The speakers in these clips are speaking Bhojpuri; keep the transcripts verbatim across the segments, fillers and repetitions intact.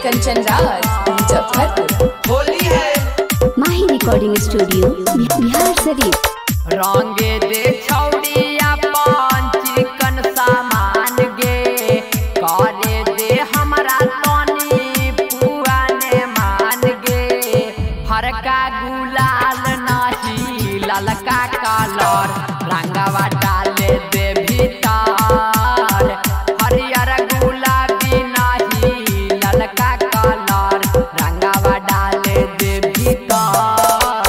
कंचन राज मुजफ्फरपुर। होली है माही रिकॉर्डिंग स्टूडियो बिहार शरीफ। रंगे दे छौड़िया पान चिकन सामान गे करे दे हमरा तनी पुआने मान गे हरका गुलाल नाही ललका कलर रंगवा डाले दे भीतर हरियर गुलाबी नाही ललका कलर रंगवा डाले दे भीतर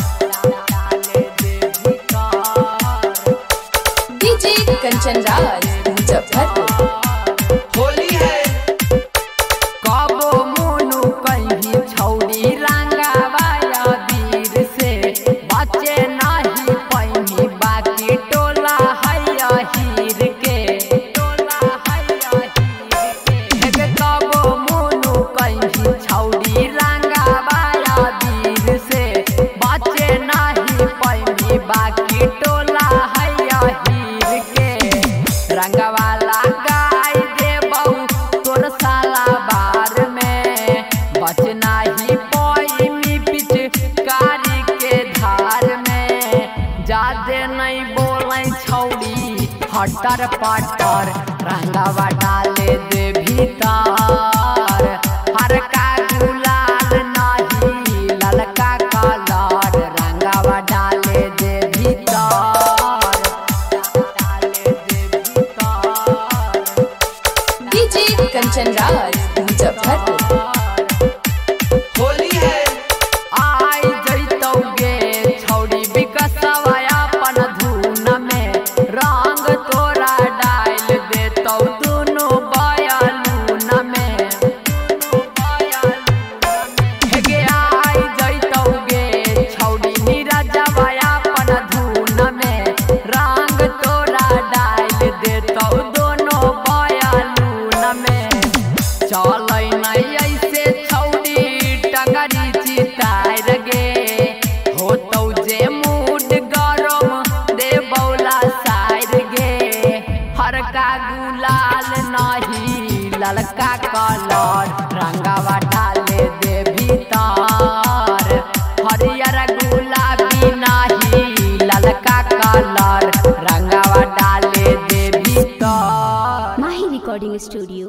डीजे कंचन राज मुजफ्फरपुर। होली है कबो मोनू कहीं छौड़ी रंगावाया वीर से बचे नहीं पैनी बाकी टोला हैया हीर के टोला हैया हीर के कबो मोनू कहीं छौड़ी रंगावाया वीर से बचे नहीं पैनी बाकी टोला हैया हीर के रंगवाला गाय दे बहु तोर साला बार में बचना ही पैमी पिचकारी के धार में जादे नहीं बोले छौड़ी हटर पटर रंगवा डाले दे भीतर हरका गुलाल नहीं ललका कलर रंगवा डाले दे भीतर डाले दे भीतर डीजे कंचन राज मुजफ्फरपुर। होली है आई जइतौ गे छौड़ी बिकसवा अपन धुन में रंग तोरा डाल देतौ दुनो बयालून में हे गे आई जइतौ गे छौड़ी नीरजवा अपन धुन में रंग तोरा डाल देतौ दोनो बयालून में चलै नहीं ऐसे छौड़ी टगरी चितार गे होतौ जे मूड गरम दे बौला सार गे हरका गुलाल नहीं ललका कलर रंगवा डाले दे भीतर हरियर गुलाबी नहीं ललका कलर रंगवा डाले दे भीतर। माही रिकॉर्डिंग स्टूडियो